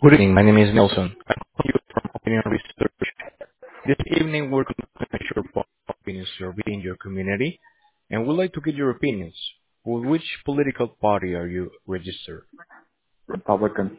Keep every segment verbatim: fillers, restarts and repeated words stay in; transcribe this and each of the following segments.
Good evening. My name is Nelson. I'm calling you from Opinion Research. This evening, we're going to measure what opinions survey in your community, and we'd like to get your opinions. With which political party are you registered? Republican.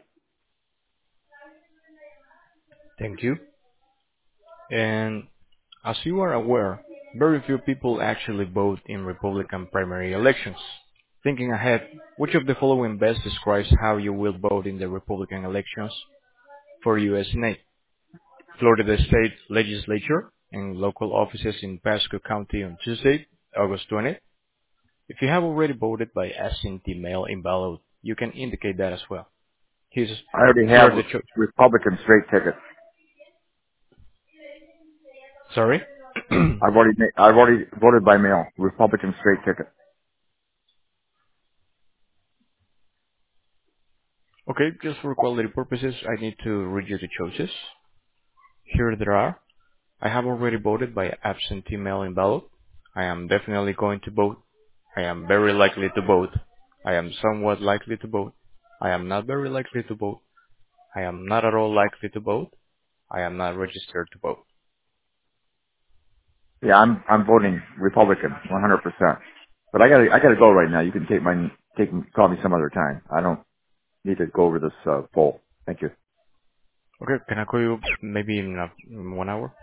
Thank you. And as you are aware, very few people actually vote in Republican primary elections. Thinking ahead, which of the following best describes how you will vote in the Republican elections for U S Senate? Florida State Legislature and local offices in Pasco County on Tuesday, August twentieth. If you have already voted by absentee mail-in ballot, you can indicate that as well. Here's, I already here have are the cho- Republican straight tickets. Sorry? I've already ma- I've already voted by mail. Republican straight ticket. Okay, just for quality purposes, I need to read you the choices. Here there are. I have already voted by absentee mail-in ballot. I am definitely going to vote. I am very likely to vote. I am somewhat likely to vote. I am not very likely to vote. I am not at all likely to vote. I am not registered to vote. Yeah, I'm I'm voting Republican, one hundred percent. But I gotta I gotta go right now. You can take my take call me some other time. I don't need to go over this uh, poll. Thank you. Okay, can I call you maybe in, uh, in one hour?